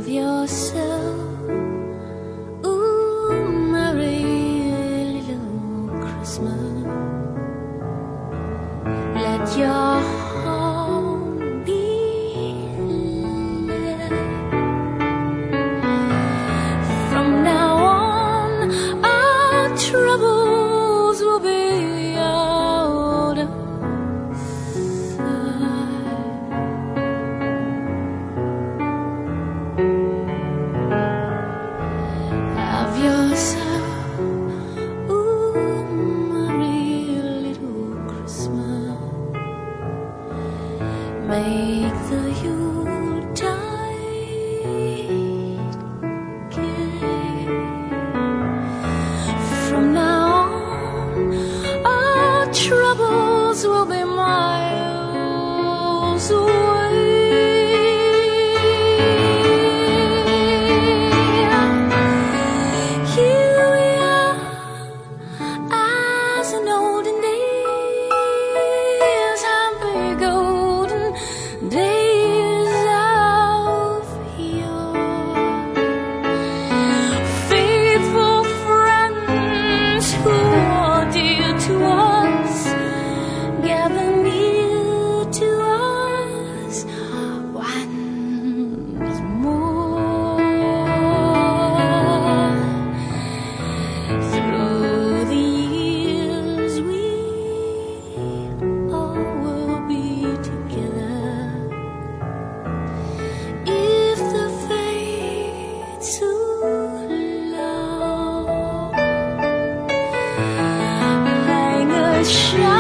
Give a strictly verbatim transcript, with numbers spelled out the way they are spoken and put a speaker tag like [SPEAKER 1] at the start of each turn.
[SPEAKER 1] Have yourself, ooh, merry little Christmas. Let your heart be light. From now on, our troubles will be out of sight. Have yourself, ooh, merry little Christmas. Make the Yuletide gay. From now on, our troubles will be miles away. Here we are, as in olden days, happy golden days of yore. Faithful friends who are dear to us, gather near to us once more. Through the years we all will be together, if the fates allow. Hang a shine